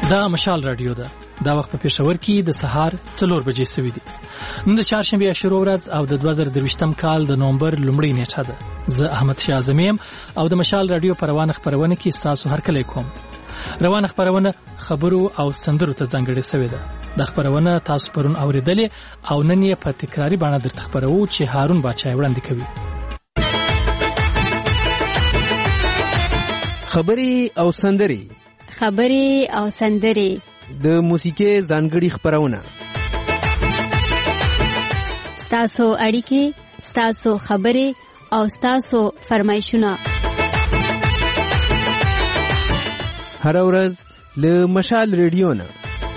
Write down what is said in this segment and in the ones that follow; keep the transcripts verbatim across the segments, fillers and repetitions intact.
دا مشال رادیو ده. دا وخت په پېښور کې د سهار څلور بجې سوي دي. نن د چهارشنبې عاشورا ورځ او د دوه زره درویشتم کال د نومبر لومړۍ نیټه ده. زه احمد شاه اعظمیم او د مشال رادیو په روانه خپرونه کې ستاسو هرکلی کوم. روانه خپرونه خبرو او سندرو ته ځانګړې سوې ده. د خپرونه تاسو پرون اورېدلې او نن یې په تکراري بڼه درته خپروو چې هارون باچا وړاندې کوي. خبري او سندري خبري او سندري د موسیقي ځانګړي خپرونه. ستاسو اړیکې، ستاسو خبرې او ستاسو فرمایشونه هر ورځ له مشال ریډیو نه.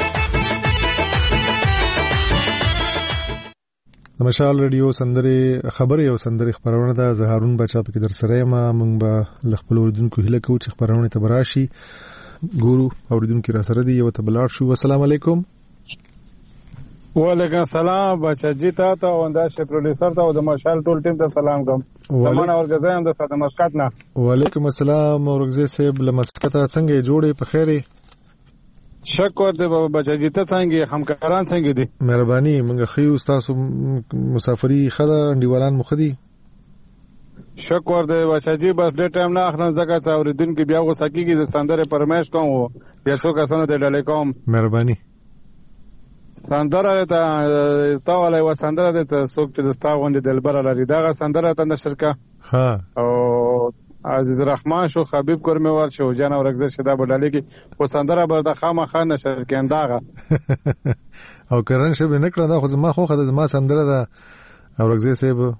د مشال ریډیو سندري خبري او سندري خبرونه ده. زه هارون بچا په کې در سره ما مونږ به خپل اوریدونکو هیله کوو چې خبرونه ته براشي. ګورو اوریدونکو را سره دی یو ته بلار شو. السلام علیکم. وعلیکم السلام بچا جی تا ته او دا شه پروډوسر ته او د مشال ټول ټیم ته سلام کوم. زمونه ورګزایم د ساده مسکات نه. وعلیکم السلام ورګزې صاحب لمسکات څنګه جوړې په خیره؟ شکر دې بابا بچا جی ته څنګه همکاران څنګه دي؟ مهرباني منګه خيو تاسو مسافری خدا انډیوالان مخدي. شکر دې بچا جی بس ډېر ټایم نه اخلم زګه څاوریدون کې بیا غوسه کیږي د سندره پرمایش کوم بیا څو کسانو ته ډالې کوم. مهرباني سندره ته تا ولای و سندره ته څوک چې دستا غونډه دلبر لري دا سندره ته نشرکا ها او عزیز رحمان شو حبیب کرمیوال شو جان اورګزه شدا بډالې کې خو سندره بر د خامخا نشر کېنداغه او کرن شه بنه کړه دا خو ما خو خدای ما سندره دا اورګزه سیب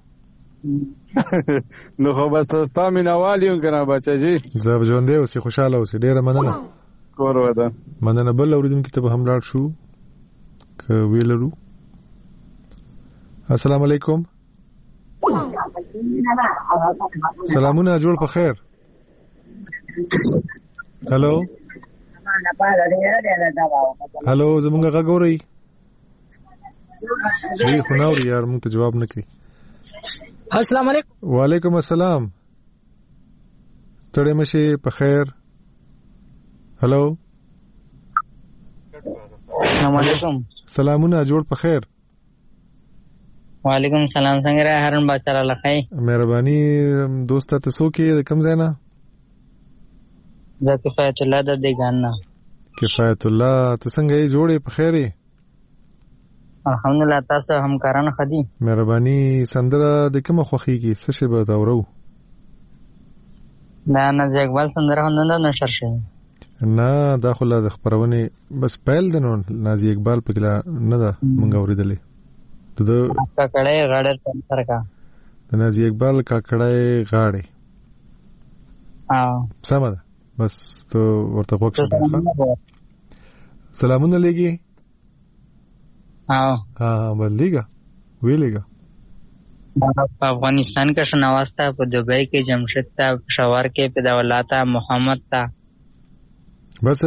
نو خو بس ستا مینوالیون کنه بچا جی زه ژوند دی اوسې خوشاله اوسې ډیره مننه. کور ودا مننه. بل اوریدونکو ته به هم لاړ شو که ویلرو. السلام علیکم. سلامونه جوړ په خیر. هالو هالو زمونږ غږ اورئ؟ وی خو نه اوري یار مونږ ته جواب نه کوي. السلام علیکم. وعلیکم السلام. تړې مشه په خیر. هالو السلام علیکم. سلامونه جوړ په خیر. وعلیکم السلام. څنګه را هارون بچا را لخای؟ مهرباني دوسته ته څوک یې د کوم ځای نه؟ زه کفایت الله د دیګان نه. کفایت الله ته څنګه یې جوړې په خیر یې؟ الحمدلله تاسو همکاران خدي. مهرباني سندره د کومه خوخيږي څه شی به دا ورو؟ دا نه اقبال سندره نه نشر شي. نه دا خو لا د خبرونه بس پیل د نو نازي اقبال په کلا نه دا مونږ اوریدلې. د کاکړې غاړې تر کا د نازي اقبال کاکړې غاړې. اه سمه ده بس ته ورته وښه. سلامونه لګي. اه ها بلېګا ویلېګا. په افغانستان کې شنواستا په دوبۍ کې جمشید تا پېښور کې په دولتا محمد تا بس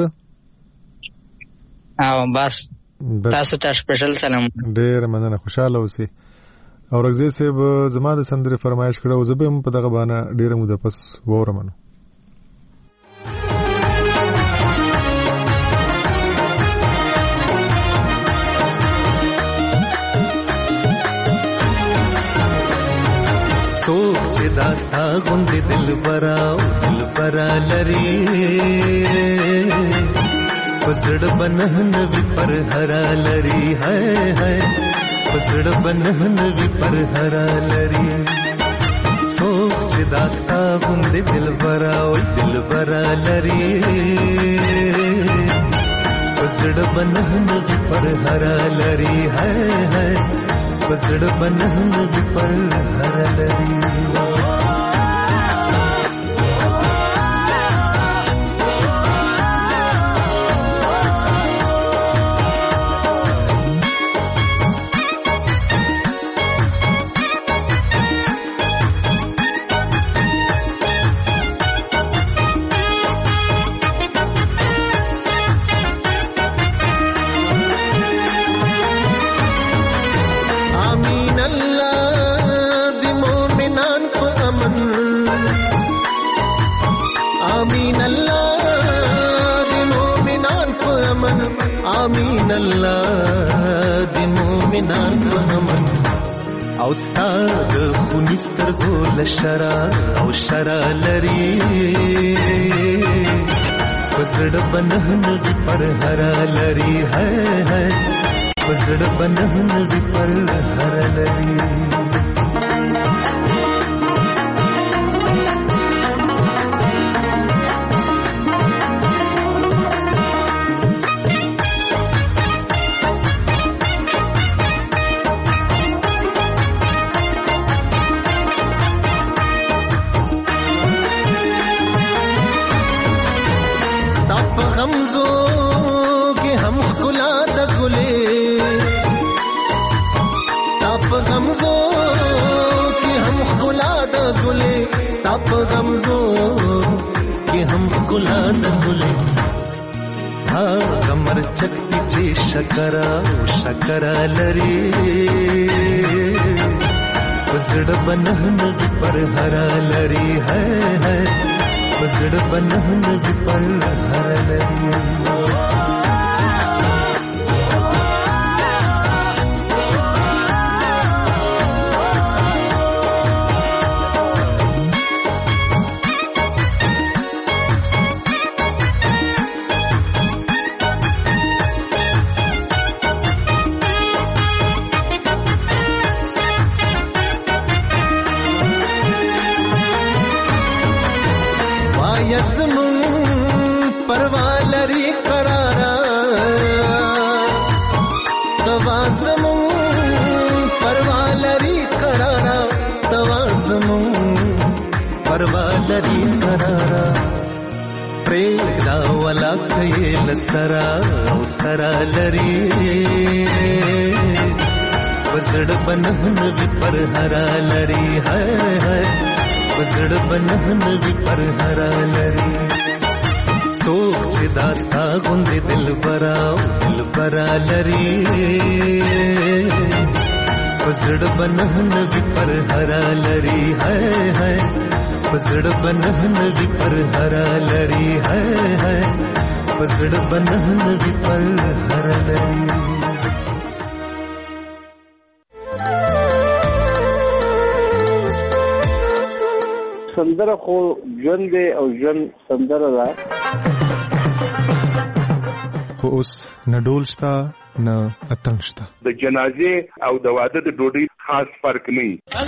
او بس تاسو ته سپیشل سلام. ډېر مننه. خوشاله اوسئ. او رغزي صاحب زما د سندرې فرمایش کړو زه به په دغه باندې ډېر موده پس وورم. سوچ داستا غوند دل براو دل برا لري پسړ بنهن وی پر هرا لري هاي هاي پسړ بنهن وی پر هرا لري سوچ داستا غوند دل براو دل برا لري پسړ بنهن وی پر هرا لري هاي هاي پسړ بنهن وی پر هرا لري. آمین الله دی مومن آمین الله د مومنانو امن او ستاد خونستر زول شرا او شرا لري پسړ بنهن وی پر هر لري ہے ہے پسړ بنهن وی پر هر لري आप गमजो कि हम गुला न गुले हाँ कमर चक्की चे शकरा शकरा लरी पसड़ बनहन पर हरा लरी है है पसड़ बनहन पर हरा लरी परवालरी करारा तवाज़मु परवालरी करारा तवाज़मु परवालरी करारा प्रेरा वाला कयल सरा सरा लरी पसड़ बनहन वि पर हरा लरी है है पसड़ बनहन वि पर हरा लरी सोच दास्ता गुंदे दिल बरा दिल बरा लरी पसड़ बनहन वि पर हरा लरी है है पसड़ बनहन वि पर हरा लरी है है पसड़ बनहन वि पर हरा लरी سندره خو ژوند دی او ژوند سندره ده خو اوس نه ډول شته نه اتڼ شته د جنازې او د واده د ډوډۍ خاص فرق نه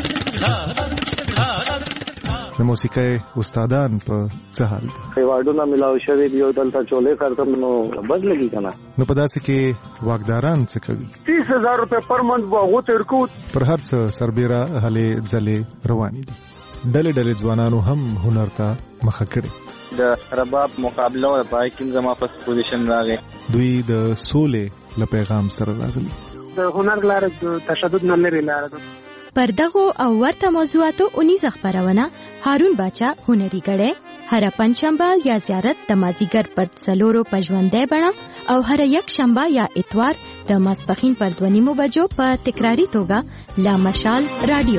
د موسیقۍ استادان په څه حال دي ایوارډونه ملاو شوي دي او دلته چولې کارتم نو بد لګي کنه نو په داسې کې واګداران څه کوي تیس هزار روپے پر منت باغو ترکو پر هر څه سربېره هلې ځلې روانې دي ډلې ډلې ځوانانو هم هنر ته مخه کړي د رباب مقابله او پای کې زما په پوزیشن راغی دوی د سولې له پیغام سره راغلي د هنر لاره د تشدد نه لري لاره ده پردغو او ورته موضوعاتو اونیز خبرونه هارون باچا هنري غړې هر پنځشنبه یا زیارت د مازیګر پر څلورو پژوندې بڼه او هر یک شنبه یا اتوار د ماسپخین پر دونیمو بجو په تکراری توګه لا مشال رادیو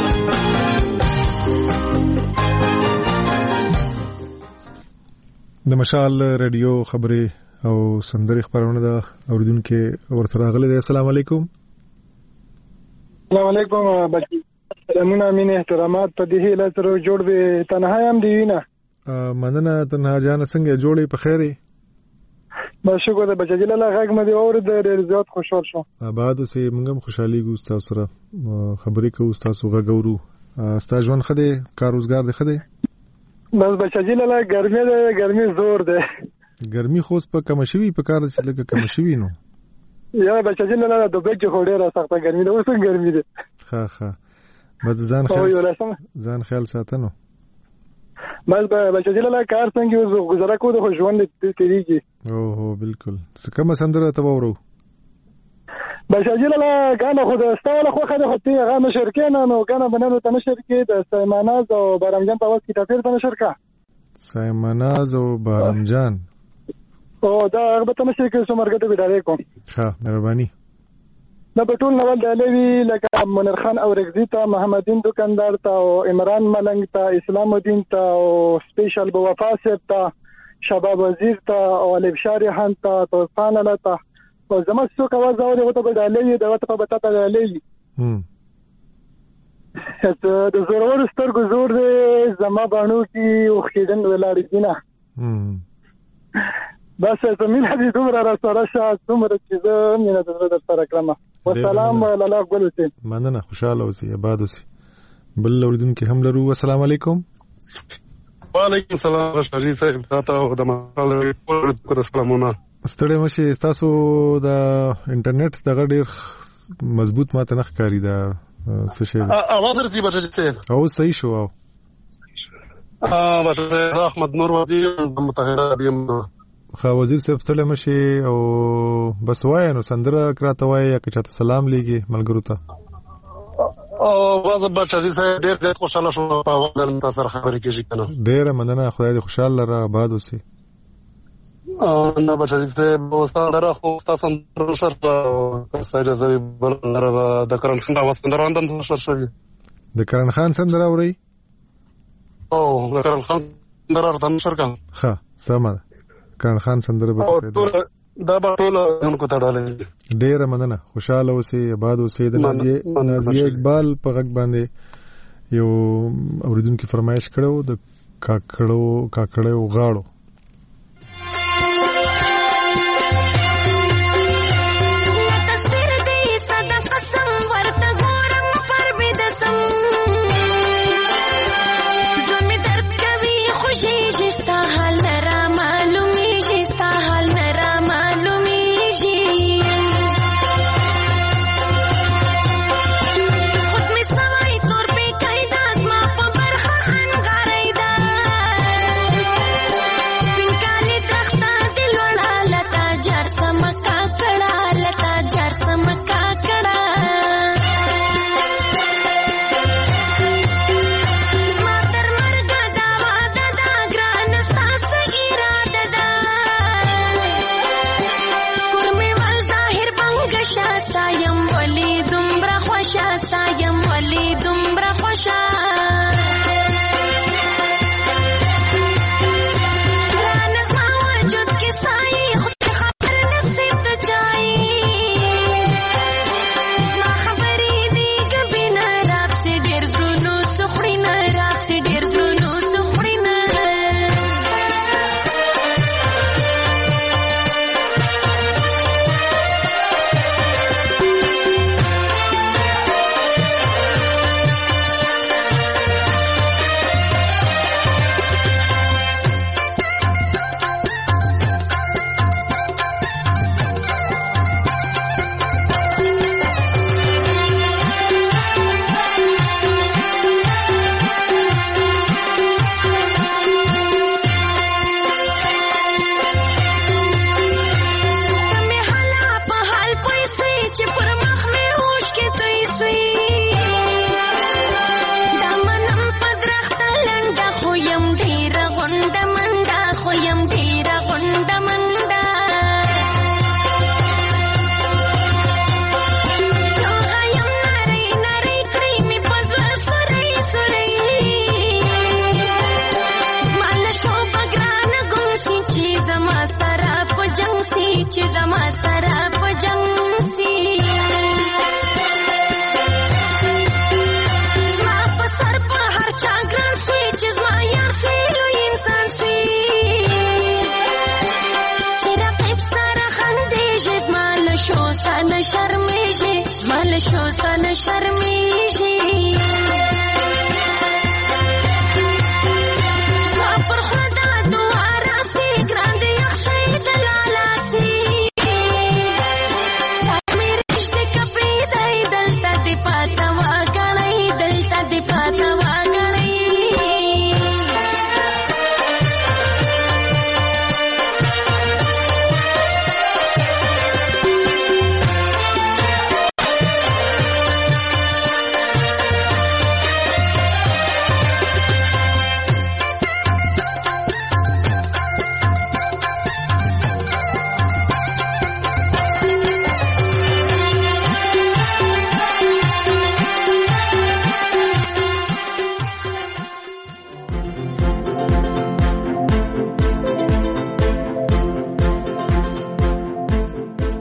د مشال رادیو خبرې او سندري خبرونه د اوریدونکو ورته راغلي دي. السلام علیکم. السلام علیکم بچي سلامونه مين احترامات په دې هیله سره جوړ به تنها هم دی نه مننه تنها جان څنګه جوړې په خیره با شکر ده بچی لاله غږ مې اور د ډېر زیات خوشحال شو آباد سه موږ هم خوشحالي ګوستاسو سره خبرې کوو تاسو غوړو ستا ژوند خده کار روزګار ده خده بس بچی لاله ګرمي ده ګرمي زور ده ګرمي خو په کم شوي په کار چې لګه کم شوي نو یا بچی لاله د بګ خو ډېر سخته ګرمي ده اوس ګرمي ده ها ها بس ځان خیال ځان خیال ساتنو بس بچی لاله کار څنګه وز گزاره کو د ژوند تیریږي او هو بالکل څه کوم سندره ته وورو بچی لاله غانه خو د استاله خو خده خو تی غانه شرکې نه نو غانه بنلو ته شرکې د سیماناز او برامجان په وخت کې تفسیر ته شرکا سیماناز او برامجان او دا هغه ته شرکې سمرګته وډارې کوم ها مهرباني دا بټول نوال د علوی لکه منیر خان او رگزی ته محمدین دکاندار ته او عمران ملنګ ته اسلام الدین ته او سپیشل بو وفا صاحب ته شباب وزیر ته او علي بشاری خان ته توفان الله ته او زما څوک आवाज اوري وته به ډالې دا وته به تاسو ډالې هم ته د زورور سترګو زور دې زما باندې کې وختیدن ولاړ دینه هم بس ته مين هدي دومره را سره شاه دومره چې زه مینه در سره کړم والسلام الله اکبر وسه مننه خوشاله اوسې آباد اوسې بل اوریدونکو هم لرو السلام علیکم وعلیکم السلام رشدي صاحب تاسو د مقاله ورکړه سلامونه ستړي مشه تاسو د انټرنیټ دغه ډیر مضبوط ماته نه ښکاری دا څه شي اواز درځي بچی صاحب او صحیح شو او ا بچی احمد نور وزیر متحده عربیم خا وزیر صاحب ستړي مشه او بس وای نو سندره کراته وای یا که چاته سلام لګي ملګرو ته او واز بچی صاحب ډیر زیات خوشاله شوم په وادن تاسو سره خبرې کیږي کنه ډیر مننه خدای دې خوشاله را آباد اوسې نه بچی صاحب وستاره خو تاسو سره شرط سایډ زوی بلندره د کرن خان وستندره اندم شر شوی د کرن خان سندره اوري او د کرن خان سندره ورته نشر کړه ها سمه کرن خان سندره به دا به ټول انکو تړلې ډیر مننه خوشاله اوسې آباد اوسې د نازیه نازیه اقبال په غږ باندې یو اوریدونکو فرمایش کړو د کاکړو کاکړو غاړو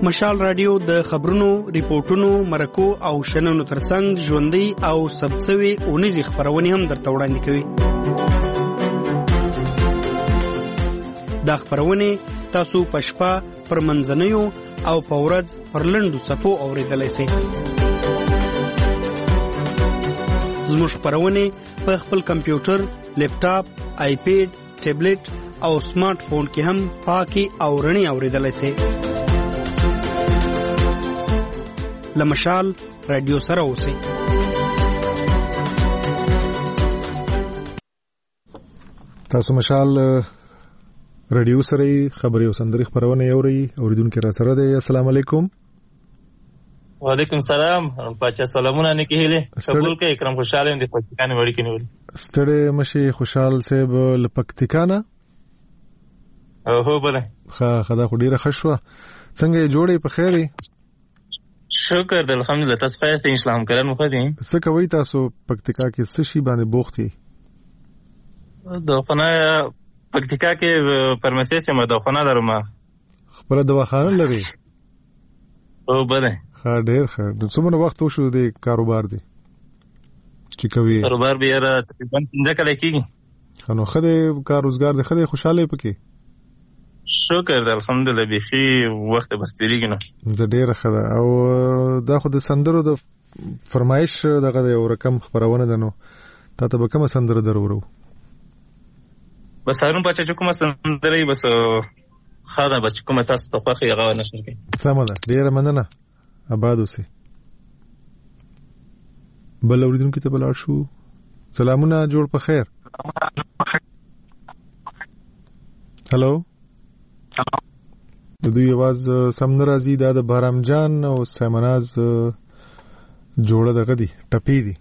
مشال رادیو د خبرونو، ریپورتونو، مرکو او شننو ترڅنګ ژوندۍ او ثبتسوي اونیزې خبرونه هم درته وړاندې کوي. دا خبرونه تاسو په شپه پر منځنیو او په ورځ پر لنډو څپو اورېدلای شئ. زموږ خبرونه په خپل کمپیوټر، لیپټاپ، آیپیډ، ټابلیټ او سمارټ فون کې هم پاکي او رڼې اورېدلای شئ. لمشال رادیو سره اوسئ. تاسو مشال رادیو سره خبري او سندري خبرونه اوري اوریدونکو را سره دی. السلام علیکم. وعلیکم السلام. پاچا سلامونه نه کېله. قبول کې اکرام خوشاله دي پکتیکا نه وړي کې نیول. ستړي مشي خوشحال صاحب ل پکتیکا نه. اوه بله. خا خدا خو ډیره خشوه. څنګه جوړې په خیرې؟ شکر د الحمدلله. تاسو خیرسته اسلام کرن مخ دي. څه کوي تاسو پکتیکا کې څه شي باندې بوختي؟ دواخانه پکتیکا کې پرمسي سم دواخانه درما. خپل دواخانه لري؟ او بله. ها ډیر ښه. د څومره وخت وشو د کاروبار دی چې کوي؟ کاروبار بیا تقریبا څنګه کله کیږي؟ نو خدای کار روزګار د خدای خوشاله پکې. شکر الحمدلله. بيخي وخت بس تیریږي نو. زه ډیر ښه ده. او دا خو د سندرو د فرمایش دغه یو رقم خبرونه ده. نو تا ته به کومه سندره درورو؟ بس هارون پاچا چې کومه سندره بس خاله بس کومه تاسو ته خوښي هغه نشم کوي. سمه ده. ډیره مننه. آباد اوسئ. بل اوریدونکو ته بلار شو. سلامونه جوړ په خیر. هلو. د دوی आवाज سم نه راځي. دا د بهرام جان او سیمناز جوړه دغه دي ټپی دي.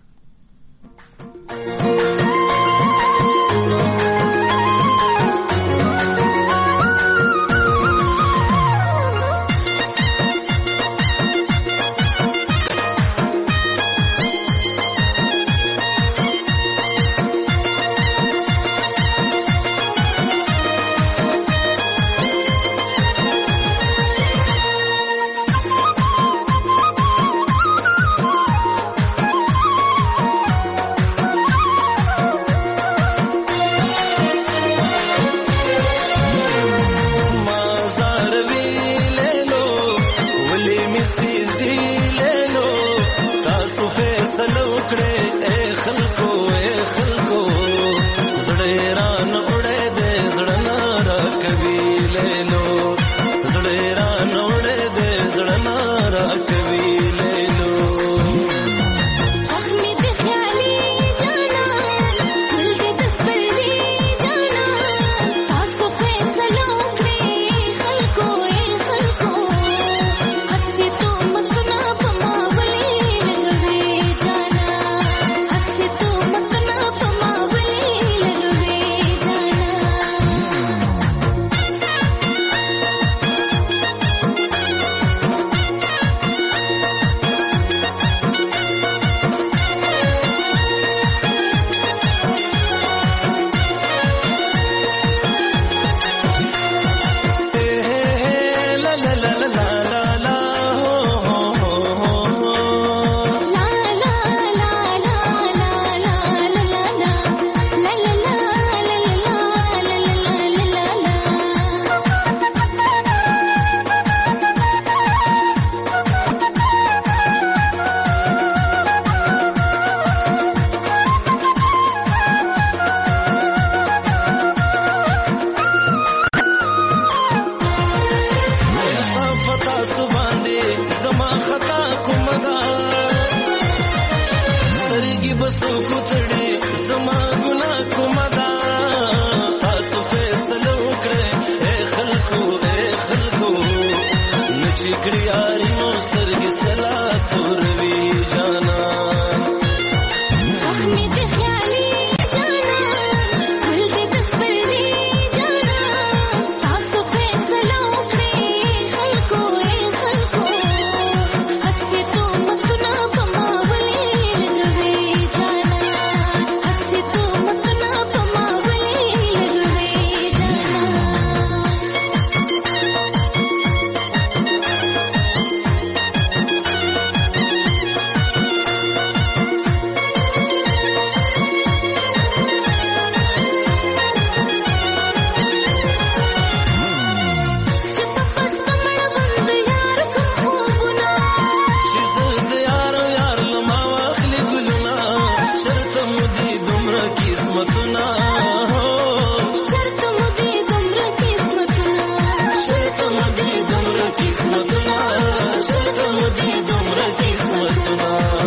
قسمتونه چرته مو دې دومره قسمتونه چرته مو دې دومره قسمتونه چرته مو دې دومره قسمتونه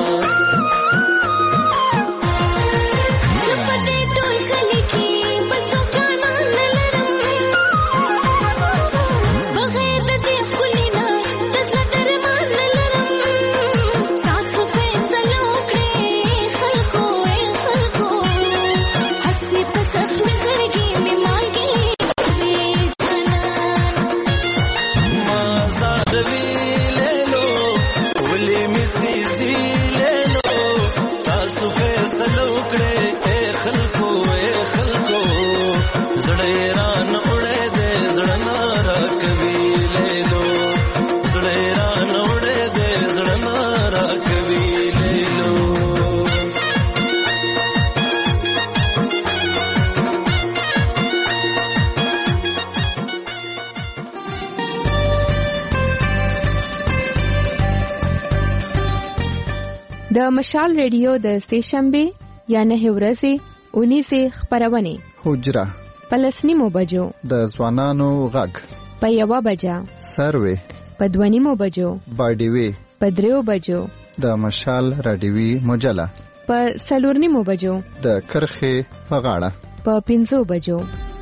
د مشال ریډیو د سهشنبه یا نه ورځې اونیزه خبرونه حجره پلسنیمو بجو د ځوانانو غږ په یوه بجا سروي په دوانیمو بجو باډیوي په دریو بجو د مشال رادیوي مجله په سلورنیمو بجو د کرخه په غاړه په پنځو بجو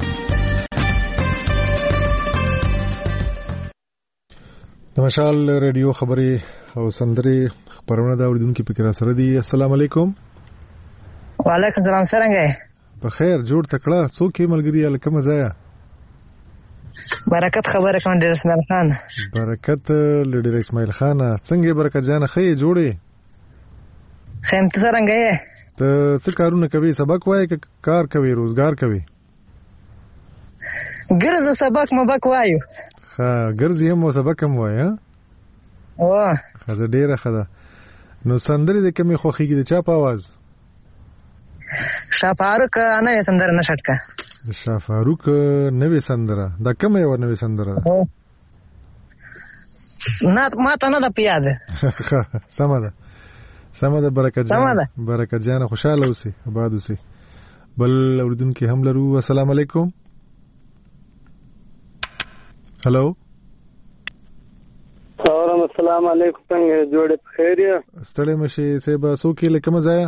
د مشال رادیو خبري او سندري خبرونه دا اوریدونکو فکر سره دي. السلام علیکم. وعلیکم السلام. څنګه په خیر جوړ تکړه څوک یې ملګری الکه مزایا برکت خبره کوم ډیر اسماعیل خان. برکت لډیر اسماعیل خان څنګه برکت جان خې جوړې خیم ته څنګه یې ته څه کارونه کوي سبق وایي که کار کوي روزګار کوي ګرځه سبق مبک وایو ها ګرځي هم سبق هم وایي ها او خزه ډیره خده نو سندري د کمی خوخيږي د چا په आवाज شافاروق نه سندره نشټکا د شافاروق نوې سندره دا کومه یو نوې سندره نه ما ته نه د پیاده سمه ده سمه ده برکت جان برکت جان خوشاله اوسې آباد اوسې بل اوردونکو هم لرو. السلام علیکم. هلو السلام علیکم. څنګه جوړې په خیر یې ستړی مشي سیبا سوکې لکه مزایا.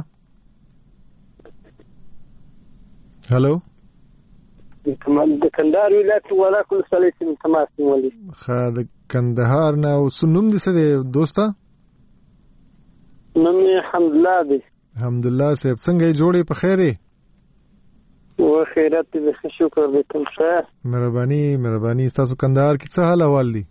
هلو د کندهار ولایت ولا کل صلی سیم تماس ولي خا د کندهار نه او سنوم دي څه دوستا نوم حمدالله دی. حمدالله صاحب څنګه جوړې په خیر یې و خیرت دې شکر دې کوم څه مهرباني مهرباني تاسو کندهار کې څه حال احوال دي؟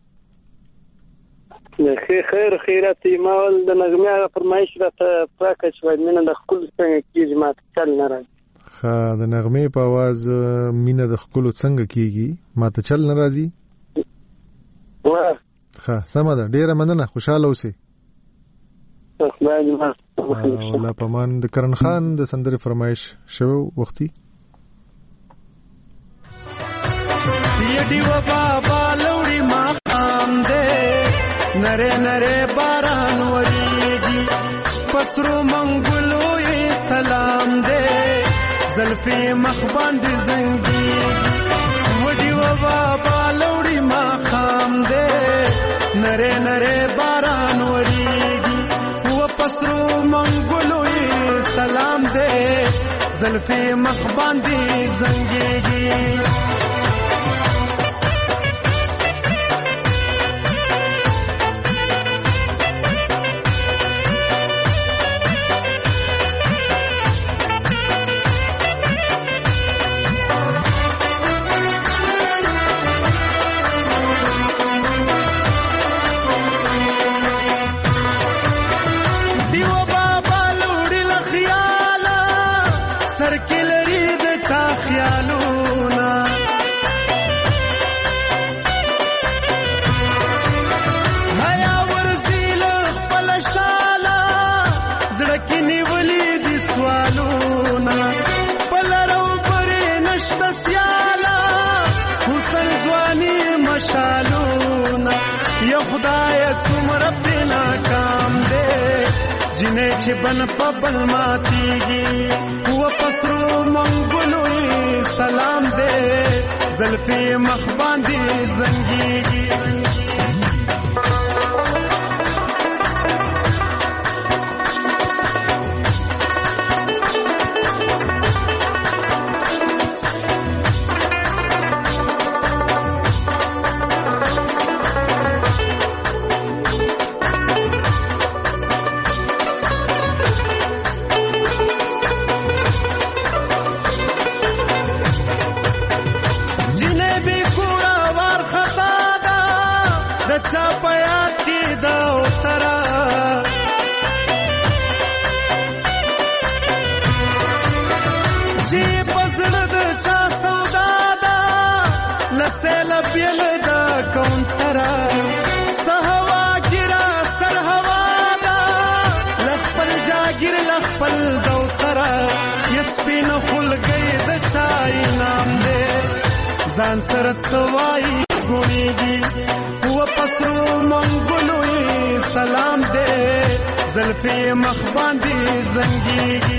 خیر خیر خیرت مال د نغمه فرمایش راته پراکه شوی مینه د خپل څنګه کیږي ماته چل نه راځي. ها د نغمه په आवाज مینه د خپل څنګه کیږي ماته چل نه راځي. واه ها سمه ده ډیره مننه خوشاله اوسې. الله پامان د کرن خان د سندري فرمایش شو وختي یډي و بابا لوري ما خام دے نره نره باران وریږي پسرو منګلو یې سلام دے زلفي مخ باندې زنګي وډي و بابا لوري ما خام دے نره نره باران وریږي و پسرو منګلو یې سلام دے زلفي مخ باندې زنګي چې بن په بل ماتیږي و پسرو منګلو سلام دې زلفي مخ باندې زنګيږي ځان سره توای ګونیږي و پسرو منګلو سلام دې زلفي مخ باندې زنګيږي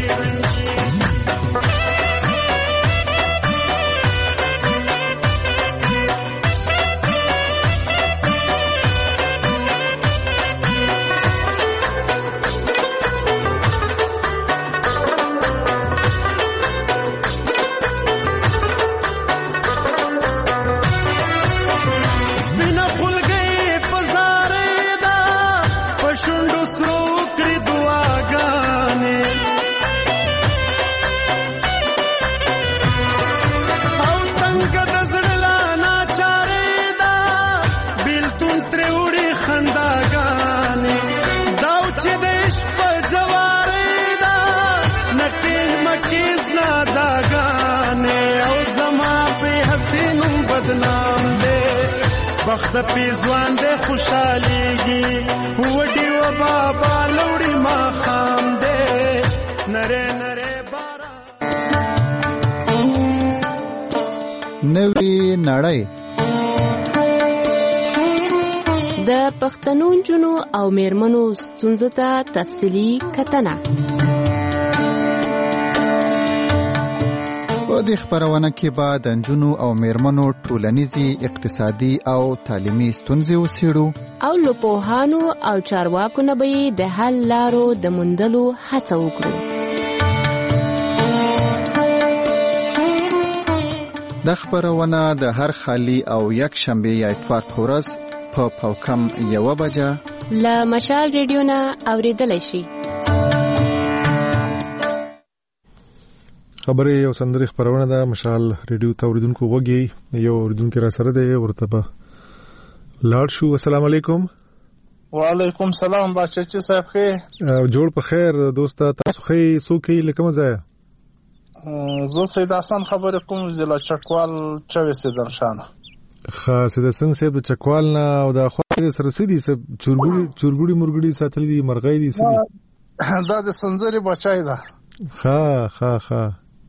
وخت په ځوان دې خوشاليږي وډي و بابا لوري ما خام دې نره نره بارا نوې نړۍ د پښتنو جنو او میرمنو ستونزو ته تفصیلی کتنه په دې خبرونه کې به د نجونو او میرمنو ټولنیزي اقتصادي او تعلیمي ستونزې وڅېړو او له پوهانو او چارواکو نه به د حل لارو د موندلو هڅه وکړو. د خبرونه د هر خالی او یک شنبه یا اتوار په ورځ په پاوکم یوه بجه له مشال ریډیو نه اورېدلی شي. خبرې یو سندري خبرونه ده مشال ریډیو ته اوریدونکو وګي یو اوریدونکو را سره دی ورته په لاړ شو. السلام علیکم. وعلیکم سلام بچی صاحب خیر جوړ په خیر دوستا تاسو خې سو کې لکه مزه زه سید حسن خبر کوم ضلع چکوال چوي سیدن شانه خاص د سن سیب د چکوال نه او د خو سره سدي سب چورګړي چورګړي مرګړي ساتل دي مرغۍ دي سدي دا د سنځري بچای ده ها ها ها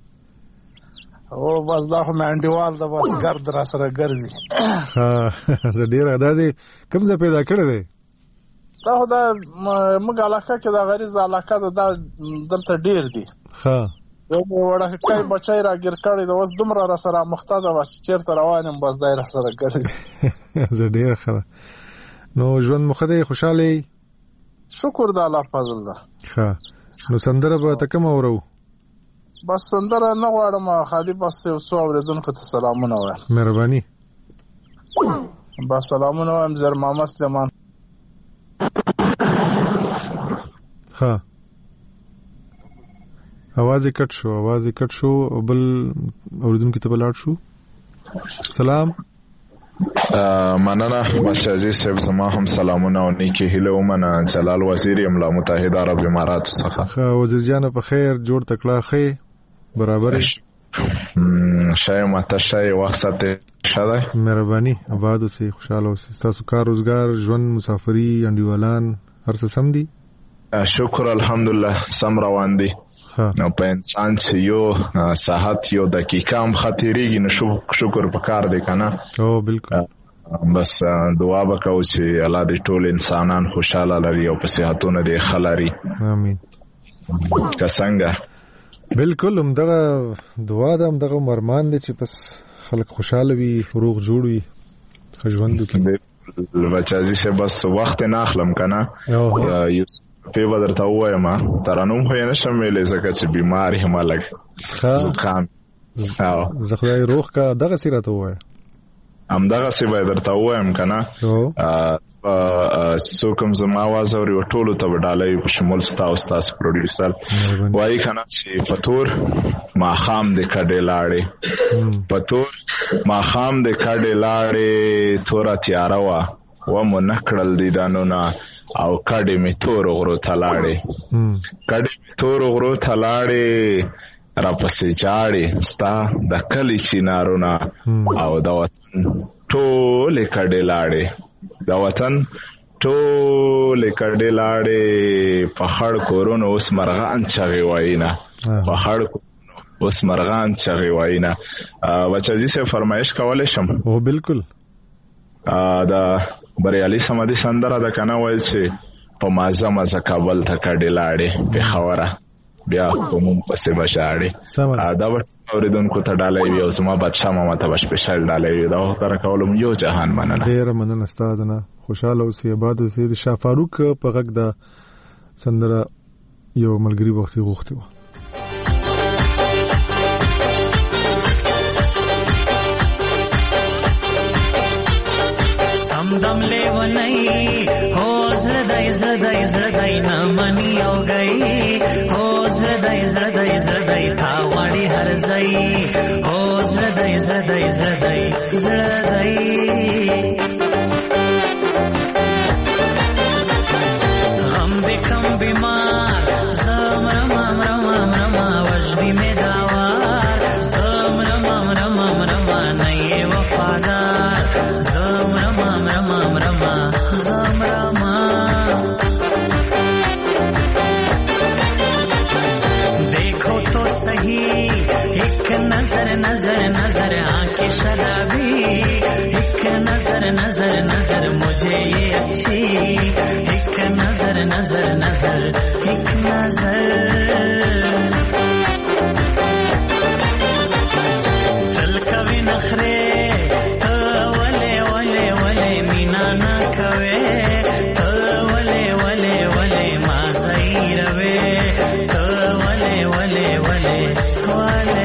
او بس دا خو منډیوال د بس ګرد را سره ګرځي ها زه ډیر ادا دي کوم ځای پیدا کړی دی دا خو دا موږ علاقه کې دا غریز علاقه ده دلته ډیر دي ها یو وړه کای بچای را ګر کړی دا اوس دومره را سره مختده واس چیرته روانم بس دای را سره ګرځي زه ډیر خره نو ژوند مخده خوشاله شکر د الله فضل ده ها نو سندره به تکم اورو بس سندره نه غواړم خالي بس یو څو اوریدونکو ته سلامونه وایم مهرباني بس سلامونه وایم زر ماما سلیمان ها आवाज کټ شو आवाज کټ شو بل اوریدونکو ته بلاړ شو. سلام مننه بچا عزیز صاحب زما هم سلامونه او نیکی هیله ومنه جلال وزیر املا متحده عرب امارات څخه. خا وزیر جان په خیر جوړ تکړه خې برابر شای ماته شای واسطه شاده مهرباني آباد اوسې خوشاله اوسې تاسو کار روزګار ژوند مسافری انډیوالان هر څه سم دي شکر الحمدلله سم روان دي نو په انسان چې یو صحت یو دقیقه هم خطرېږي نو شکر پکار دی کنه او بالکل بس دعا وکړو چې الله دې ټول انسانان خوشاله لري او په صحتونه دې خلاري امين کسانګه بالکل هم دغه دعا ده هم دغه مرمان دي چې بس خلک خوشاله وي روغ جوړ وي ژوند وکړي بچازي شه بس وخت نه اخلم کنه یو په بدر ته وایم ترانوم خو نه شم ویلې زکه چې بیماری هم لګ زکام زه خدای روغ کا دغه سیرته وای ام دغه سی به درته وایم کنه ا څوکم زما आवाज اوري ټولو ته وډالای په شمول ستا او تاسو پروډوسر وای کنه چې پتور ما خام د کډې لاړې پتور ما خام د کډې لاړې تورا تیارا وا و مون نکړل دي دانو نا او کډې می تور غرو تلاړې کډې می تور غرو تلاړې را پسې چاړې ستا د کلی چینارونه او د وطن ټول کډې لاړې د وطن ټول کډې لاړې په خړ کورونو اوس مرغان چغې واینا په خړ کورونو اوس مرغان چغې واینا بچا سه فرمایش کولای شم او بالکل دا بریالي سمادي سندره د کنه وایي چې په مازه مازه کابل ته کډې لاړې په خوره بیا کوم پسې بشاړي دا وخت اوریدونکو ته ډالۍ وي او زما بادشاہ ماما ته سپیشل ډالۍ وي دا تر کولم یو جهان مننه ډیر مننه استاد نه خوشاله اوسې آباد اوسې د شاه فاروق په غږ د سندره یو ملګری وختي غوښتي و سمدم لیونی هو زړه زړه زړه نه منی او گئی هو زړه زړه زړه تا وړي هر ځای هو زړه زړه زړه زړه غم دې کم بیمار زم رم رم رم وجدي می داوار زم رم رم رم نه یې وفادار زم رم رم رم زم رم देखो तो सही एक नजर नजर नजर आंखें शराबी एक नजर नजर नजर मुझे ये अच्छी एक नजर नजर नजर एक नजर दिल कभी नखरे तो वले वले वले मीना ना कवे तो वले वले वले माज़ई रवे वले वले वले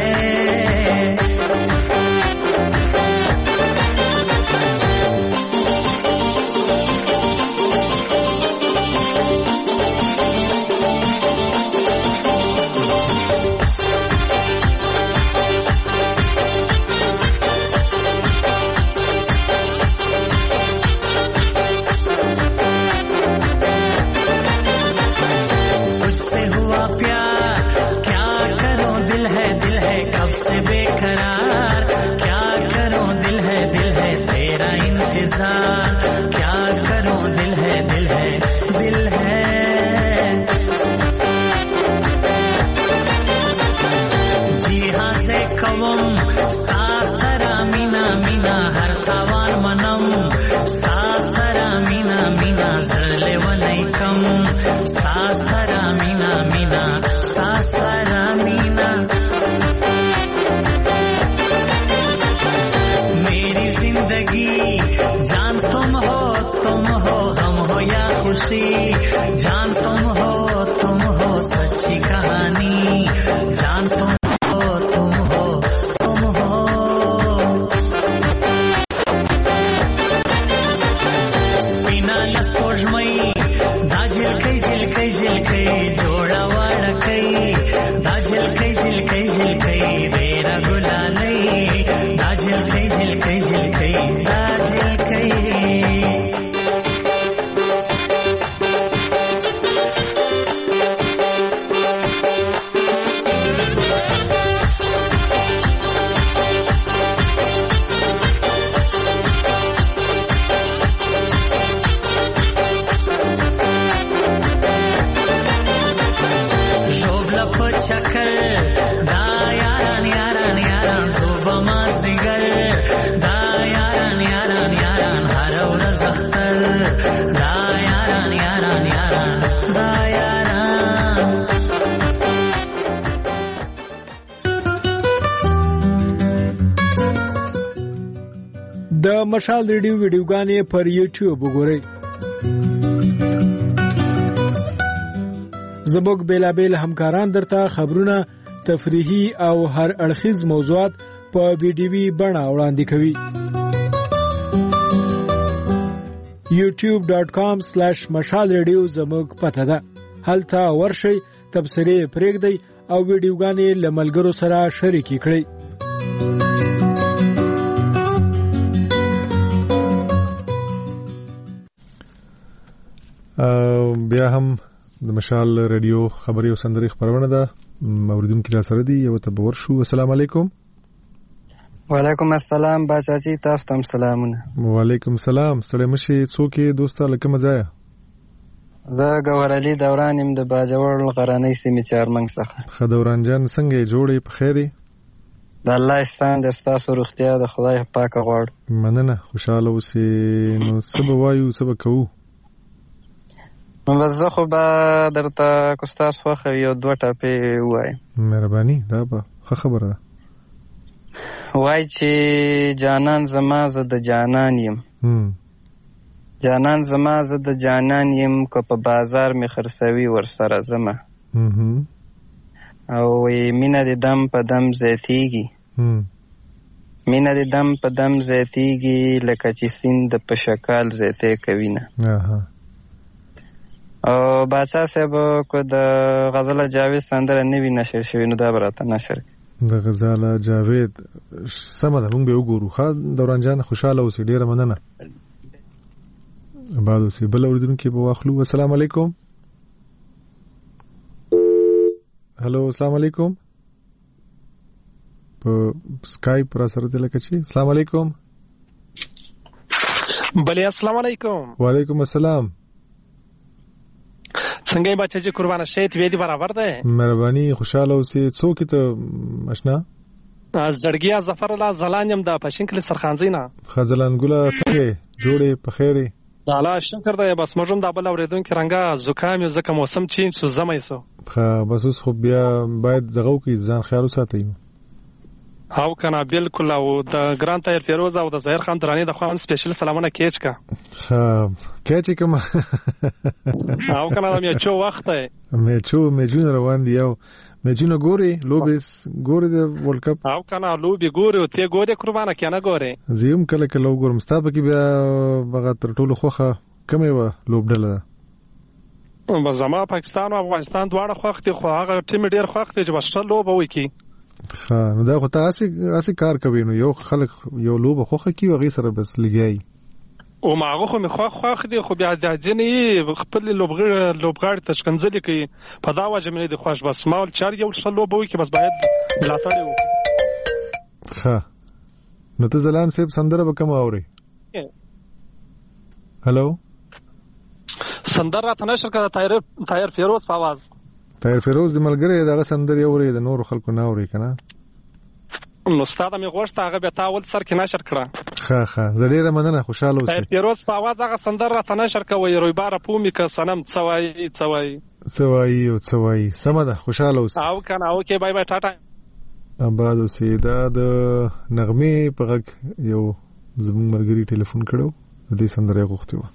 तुझसे हुआ प्यार क्या करूं दिल है दिल है कब से बेकरार क्या करूं दिल है दिल है तेरा इंतजार क्या करूं दिल है दिल है दिल है जी हाँ से कवम सासरा मीना मीना हर तवार मनम सासरा मीना मीना जरले वलैकम सासरा मीना मीना सासरा मीना मेरी जिंदगी जान तुम हो तुम हो हम हो या खुशी जान तुम हो तुम हो सच्ची कहानी जान तुम हो तुम हो तुम हो स्पिना लस्पोजमई दा झिलकै झिलकै झिलकै जोड़ा वाड़कै दा झिलकै झिलकै झिलकै बेरा गुलालै दा झिलकै झिलकै झिलकै दा झिलकै د مشال ریډیو ویډیوګانې پر یوټیوب وګورئ. زموږ بیلابیل همکاران درته خبرونه، تفریحي او هر اړخیز موضوعات په ویډیوي بڼه وړاندې کوي. یوټیوب ډاٹ کام سلیش مشال ریډیو زموږ پته ده. هلته ورشئ، تبصرې پرېږدئ او ویډیوګانې له ملګرو سره شریکې کړئ. بیا هم د مشال ریډیو خبري او سندري خبرونه ده. اوریدونکو را سره دي، یو ته باور شو. السلام علیکم. وعلیکم السلام باچاچی، تاسو ته سلامونه. وعلیکم السلام. ستړي مشي. څوک یې دوسته لکه مزایا؟ زه ګوهر علي دوران يم د باجوړ غرانۍ سیمې چارمنګ څخه. ښه دوران جان، څنګه جوړې په خیرې؟ د الله احسان د ستاسو روغتیا د خدای پاک غواړ. مننه، خوشاله اوسې. نو څه به وایو، څه به کوو؟ نو بس زه خو به درته که ستاسو خوښه یو دوه ټاپې ووایم. مهرباني، دا به ښه خبره ده. وای چې جانان زما زه د جانان یم، جانان زما زه د جانان یم، که په بازار می خرڅوي ورسره ځمه. او مینه د دم په دم زیاتیږي، مینه د دم په دم زیاتیږي، لکه چې سیند په شکال زیاتی کوي نه. او باچا صاحب که د غزل جاوید سندره نوی نشر شوی نو دا به راته نشر کړي. د غزل جاوید سمه ده، موږ به وګورو. ښه دوران جان، خوشاله اوسې. ډېره مننه. بعد اوسې بل اوریدونکي به واخلو. السلام علیکم. هلو، السلام علیکم. په سکایپ را سره دی لکه چې. السلام علیکم. بله السلام علیکم. وعلیکم السلام. څنګه بچا چې قربانه شهید ویدي برابر ده. مهرباني، خوشاله اوسې. څوک ته آشنا؟ زړګیا ظفر الله زلان يم د پښینکل سرخانځي نه. خزلان ګله څنګه جوړې په خیرې؟ د الله شکر ده. بس مجم د بل اوریدونکو رنګه زکام یو ځکه موسم چینج شو زمای سو. ښه بس اوس خو بیا باید دغه کې ځان خیال وساتئ. او کنه بالکل. او د ګران تایر فیروز او د ظاهر خان درانی د خوان سپیشل سلامونه کیچ کا. ها کیچ کوم. او کنه مې چو وخت مې چو مې جون روان دی. او مې جون ګوري لوبس ګوري د ورلد کپ. او کنه لوبي ګوري او ته ګوري قربانه کنه ګوري. زیم کله کله وګورم. ستاسو کې بیا بغا تر ټولو خوخه کومه و لوبډله؟ بس زما پاکستان او افغانستان دواړه خوخ دي، خو هغه ټیم ډیر خوخ دي چې بس لوبه وکي. ها نو دا خو تاسو اسی کار کوي. نو یو خلک یو لوبه خوخه کی وغه سره بس لګي. او ماغه خو مخ خوخ دي، خو بیا د ځنې خپل لوبغړ لوبغړ تشکنځلې کوي په دا وجه مې د خوښ بس مال چار یو څل لوبه وکي، بس باید ملاتړ وکړي. ها نو ته زلان صاحب سندره به کوم اوري؟ هلو سندره ته نشر کړه. تایر تایر فیروز په आवाज. تایر فیروز د ملګری دغه سندره اوري، د نور خلکو نه اوري کنه. نو ستاده مې غوښته هغه به تاول سر کې نشر کړه. ښه ښه زړه مننه، خوشاله اوسئ. تایر فیروز په आवाज هغه سندره ته نشر کوي. روی بار پومي ک سنم څوای څوای څوای او څوای. سم ده، خوشاله اوسئ. او کنه اوکې بای بای ټاټا. آباد اوسئ. دا د نغمه په غږ یو زموږ ملګری ټلیفون کړو، د دې سندره غوښتي و.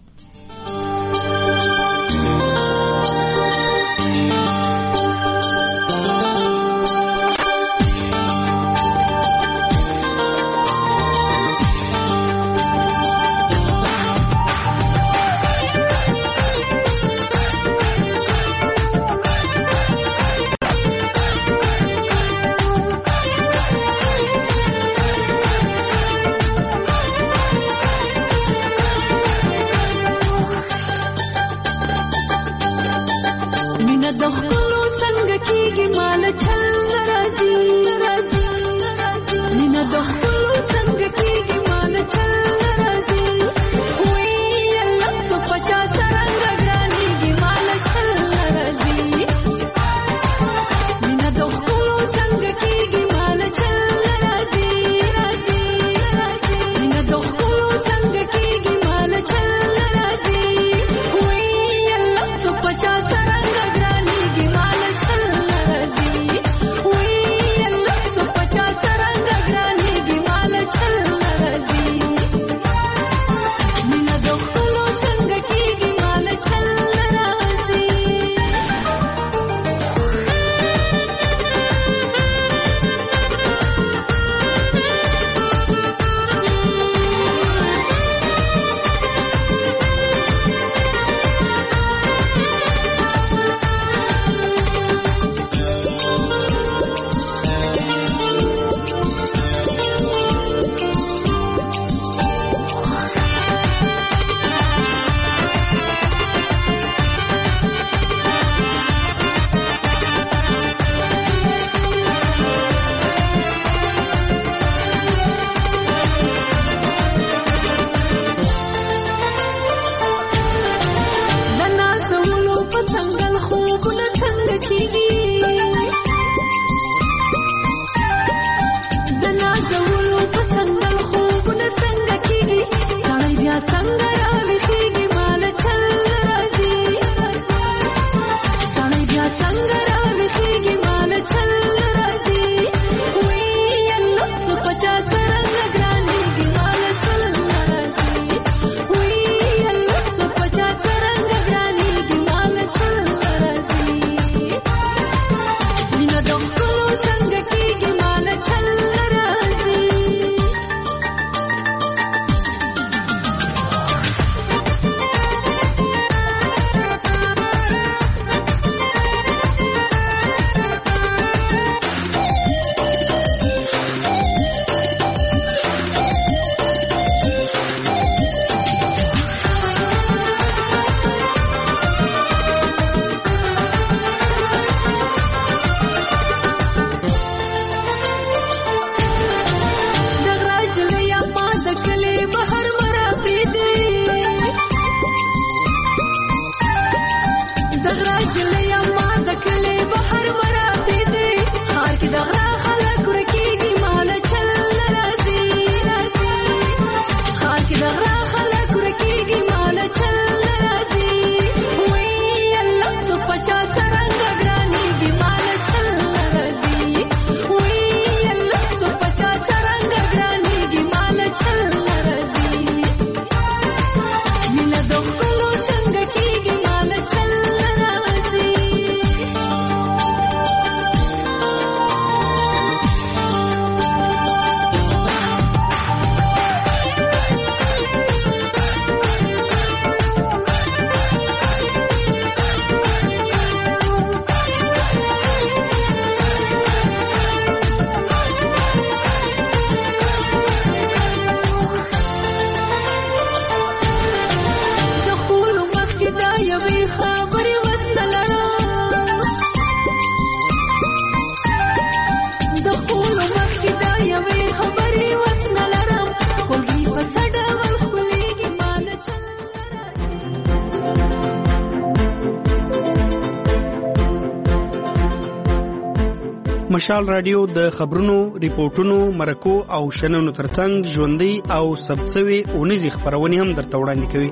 مشال رادیو د خبرونو، ریپورتونو، مرکو او شننو ترڅنګ ژوندۍ او ثبتسوي اونیزې خبرونه هم درته وړاندې کوي.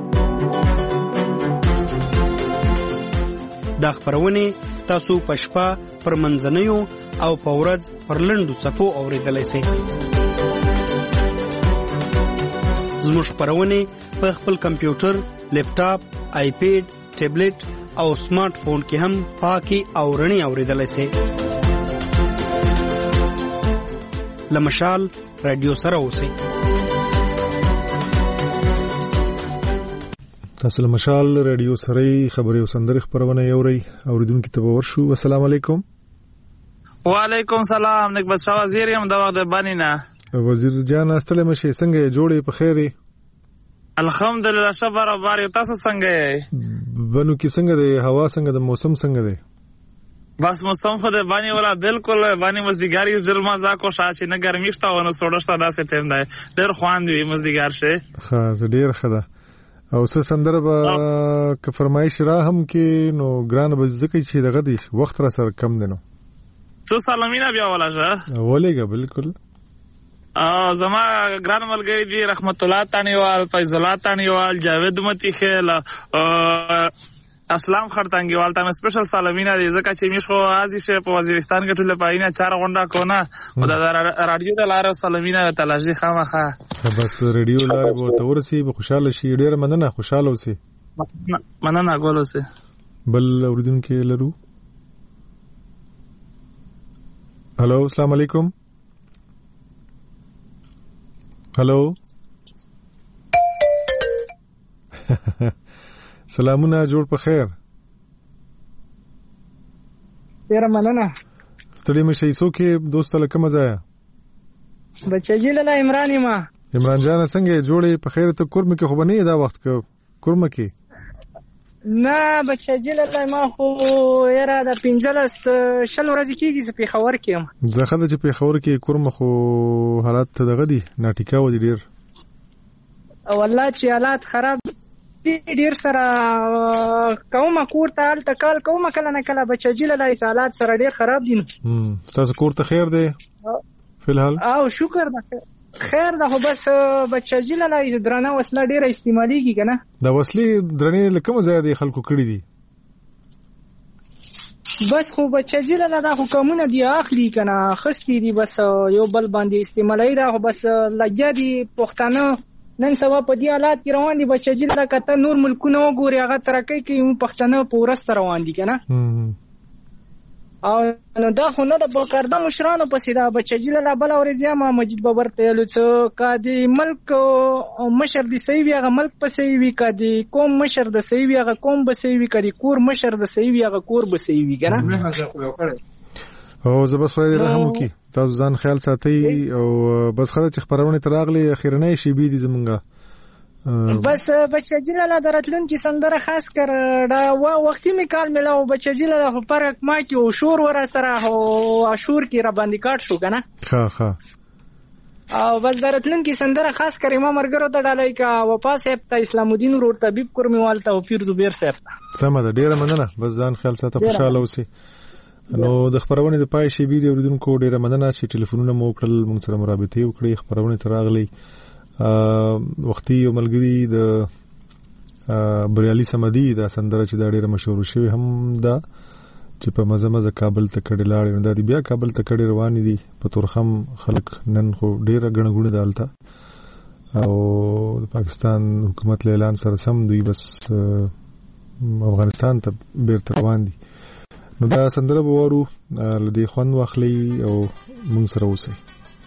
دا خبرونه تاسو په شپه پر منځنیو او په ورځ پر لنډو څپو اورېدلی شئ. زموږ خبرونه په خپل کمپیوټر، لیپټاپ، آیپیډ، ټابلیټ او سمارټ فون کې هم پاکي او رڼې اورېدلی شئ. لمشال رادیو سره اوسئ. تاسو لمشال رادیو سره خبري او سندري خبرونه یوري اوریدونکو ته ورشو. السلام علیکم. وعلیکم سلام. نیک بچا وزیر یم د وخت باندې نه. وزیر جان استله مشه څنګه جوړې په خیره؟ الحمدلله شبر بار یو. تاسو څنګه یې؟ بنو کې څنګه دی؟ هوا څنګه د موسم څنګه دی؟ بس موسم خو د باندې ولا بالکل باندې مزدګاری ډېر مزه کو شاته نه ګرمي شته او نه سوړشته داسې ټیم دی. ډېر خوان دی مزدګار شه. ها زه ډېر خدا او څه سندره به ک فرمایش را هم کې نو ګران به ځکه چې دغه دی وخت را سره کم دی نو. څو سلامینا بیا ولا شه؟ ولېګه بالکل. ا زما ګران ملګری دی رحمت الله تانیوال، فیض الله تانیوال، جاوید متی خیل، اسلام خرطنګیوال ته سپیشل سلامینا دی ځکه چې میش خو ازي شه په وزیرستان کې ټول پاینه چار غونډه کوونه او د رادیو د لارو سلامینا تلاجی خامخه. بس رادیو لارو به تورسي به خوشاله شي. ډیر مننه. خوشاله اوسئ. مننه ګول اوسئ. بل اوریدونکو لرو. هالو السلام علیکم. هالو سلامونه جوړ په خیر. ډیره مننه. ستړي مشي څوک دوست له کومه ځای؟ بچی لاله عمران ما. عمران جان څنګه جوړې په خیر؟ ته کورمه کې خو بنې دا وخت کو کورمه کې؟ نه بچی لاله ما خو یاره د پنځلس شل ورځې کېږي چې په خبر کې یم. زه خدای چې په خبر کې کورمه خو حالات دغه دي ناټیکا و دي ډیر. او الله چې حالات خراب ډیر سره کومه کور ته ال تکال کومه کله نه کله بچی لاله حالات سره ډیر خراب دي. هم تاسو کور ته خیر دی فلحال؟ او شکر ده خیر ده. خو بس بچی لاله درنه وسله ډیره استعماليږي کنه. دا وسلې درنه لکه مزه دي خلکو کړی دي. بس خو بچی لاله دا حکومت دی اخلي کنه خستی دي بس یو بل باندې استعمالي دا. خو بس لګیا دي پښتانه نن سبا په دې حالات کې روان دي. بچی لاله کته نور ملکونه وګوري هغه ترکه کې هم پښتانه پورست روان دي کنه. او نو دا خو نه د بکرده مشرانو پسې دا بچی لاله بل اورځي ما مجید بابر ته لڅ کادي ملک مشر دی صحیح وی هغه ملک پسې وی کادي کوم مشر د صحیح وی هغه کوم بسې وی کادي کور مشر د صحیح وی هغه کور بسې وی کنه. او زه بس خدای رحم وکي. تاسو ځان خیال ساتئ او بس خدای چې خبرونه تراغلي اخیرنۍ شی بي دي زمونږه. بس بچی لاله درتلون کې سندره خاص کر دا وختي میکال ملاو بچی لاله په پرک ما کې او شور ور سره او شور کې را باندې کاټ شو کنه. ها ها او بس درتلون کې سندره خاص کر ما مرګرو ته ډالای کا وپا صاحب ته اسلام الدین روډ طبيب کورمیوال ته او پیر زبیر صاحب. سمه ده ډیره مننه. بس ځان خیال ساته خوشاله اوسئ. نو د خبرونه د پای شی ویډیو اوریدونکو ډیره مننه چې ټلیفونونه مو کړل موږ سره مرابطه وکړي خبرونه تراغلي. وختي یو ملګری د بریالي سمدي دا سندره چې دا ډیره مشهور شوی هم دا چې په مزه مزه کابل ته کډې لاړې نو دا دی بیا کابل ته کډې روانې دي په تورخم خلک نن خو ډیره غنغونه دالته او د پاکستان حکومت له اعلان سره سم دوی بس افغانستان ته بیرته روان دي. نو دا سندره به وورو لدی خوان واخلي او موږ سره اوسئ.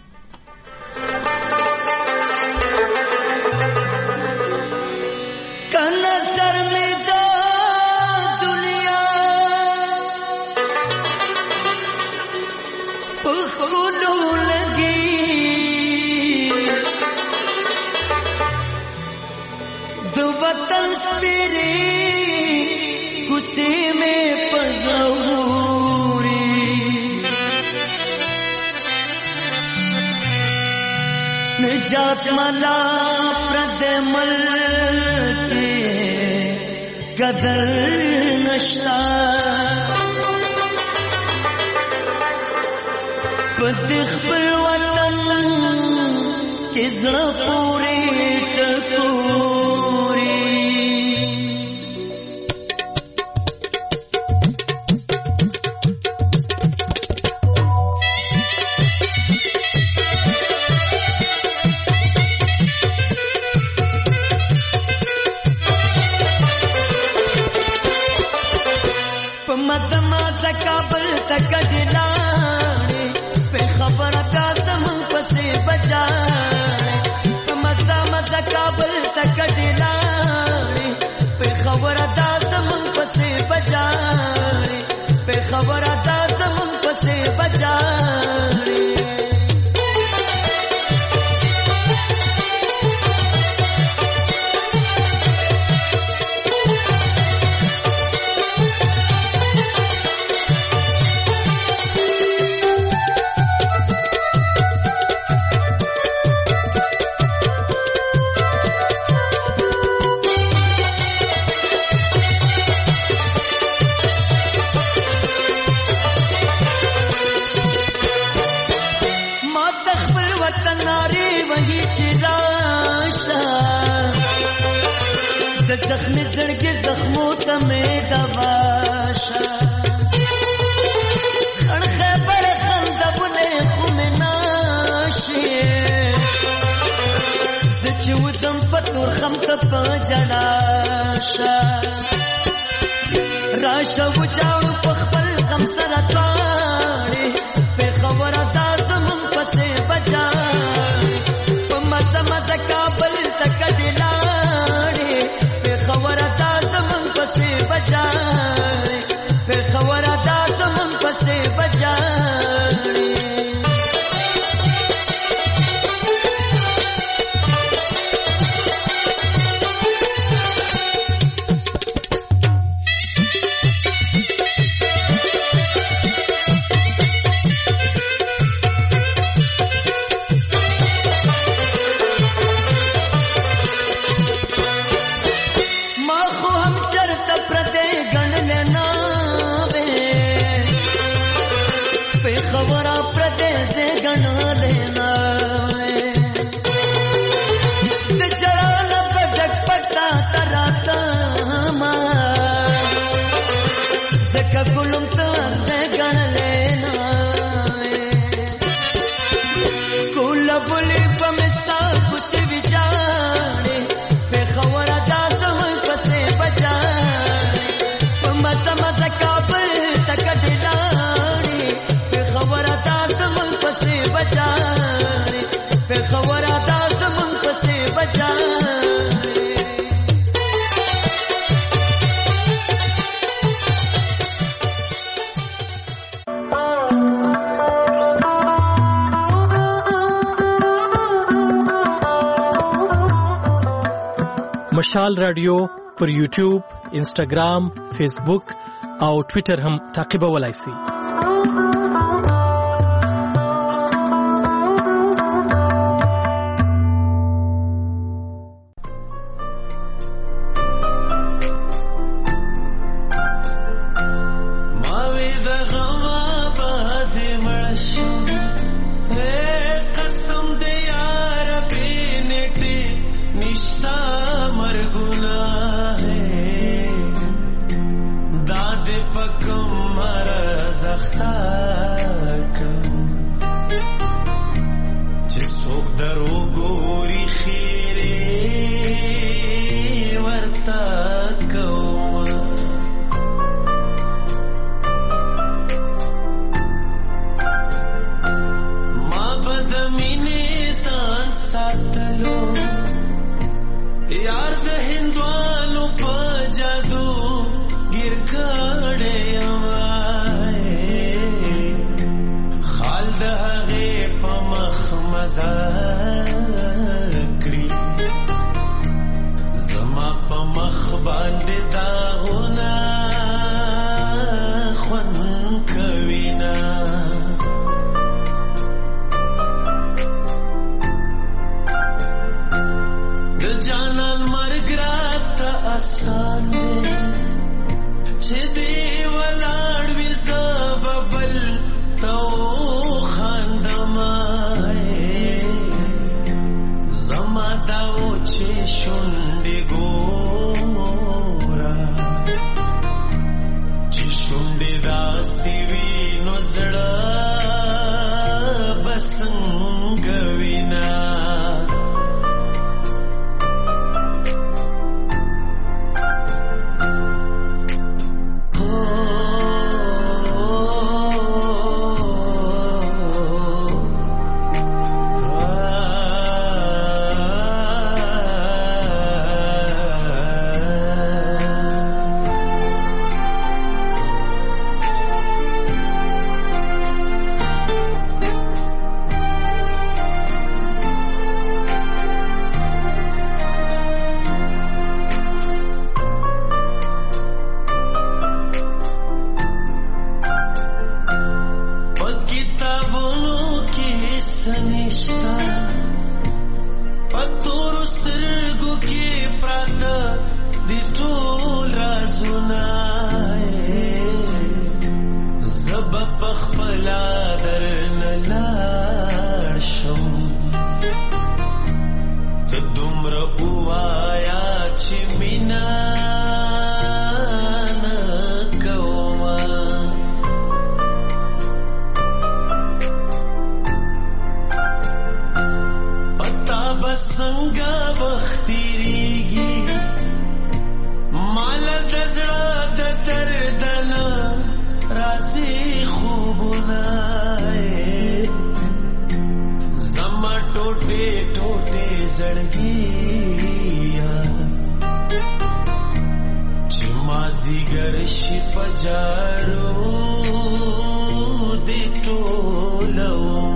जात मला प्रदमल के कदर नशा پدې خپل وطن کې زړه پورې ټکوري په مزه مزه کابل ته کډلاړې په خبره تاسو مون پسې بچاړې په مزه مزه کابل ته کډلاړې په خبره تاسو مون پسې بچاړې په خبره تاسو مون پسې بچاړې زخمی زړګي زخمو ته مې دواشه خړخه بړ خندونه خو مې ناشي چې وزم پتور خم ته پجړاشه راشه وچاړو په خپل غم سره تاړې په خبره تاسو مون پسې بچاړې په مزه مزه کابل ته کډلاړې خبره تاسو مون پسې بچاړې په خبره تاسو مون پسې بچاړې مشال رادیو پر یوټیوب، انسټاګرام، فیسبوک او ټویټر هم تعقیبولای شئ. چې دی ولاړ وي زببل تو خاند نشتا پتور سترګو کې پراته دی ټول رازونه زب پخپلا درنه لاړ شم ته دومره ووایا چې مینا څنګه وختيږي مال د زړه د دردنا راسي خوبونه زما ټوټه ټوټه زړګي چې مازی ګرشي پجارو دې ټولو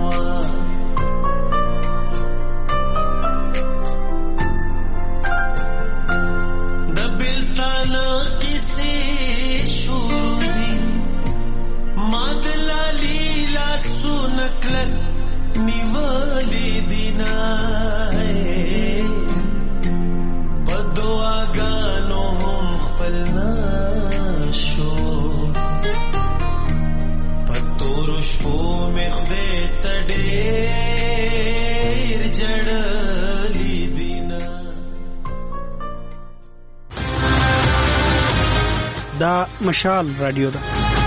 نیولی دینا بدواگانو هم خپلنا شو پتورو شپو مخده تډیر جڑلی دینا. دا مشال رادیو دا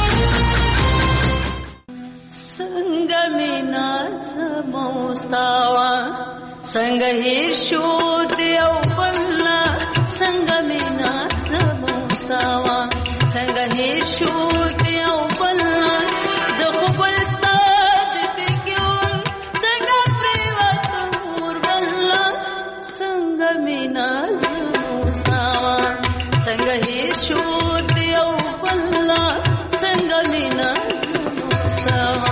موستاوا څنګه هیر شو دیو بلنا څنګه مینا موستاوا څنګه هیر شو دیو بلنا زه خو بلستا د فکر څنګه پریوت مور بلنا څنګه مینا موستاوا څنګه هیر شو دیو بلنا څنګه مینا موستاوا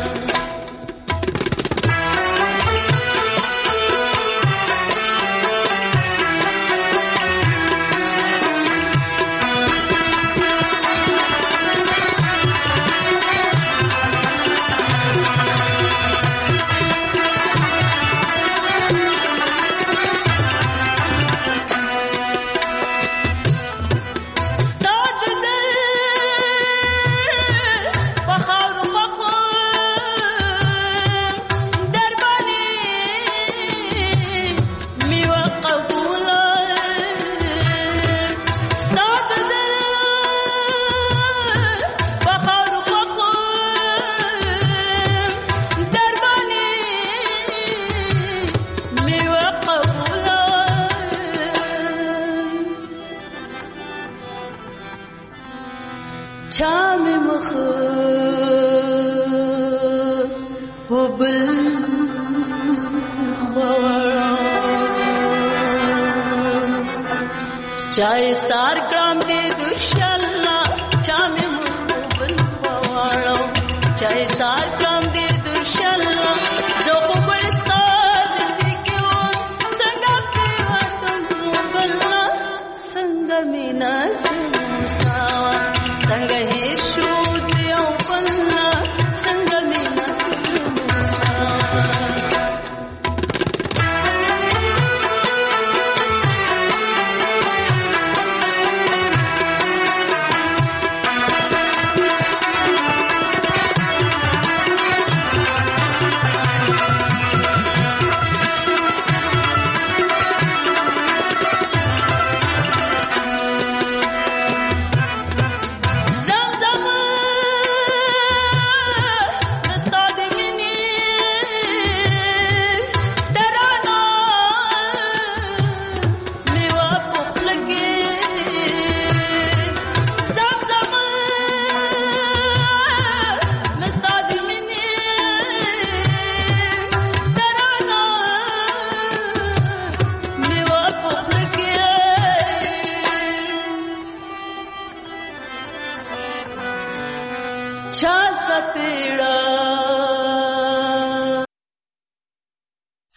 چای سار ګرام دې دوشلا چا مې مخبل پواړو چای سار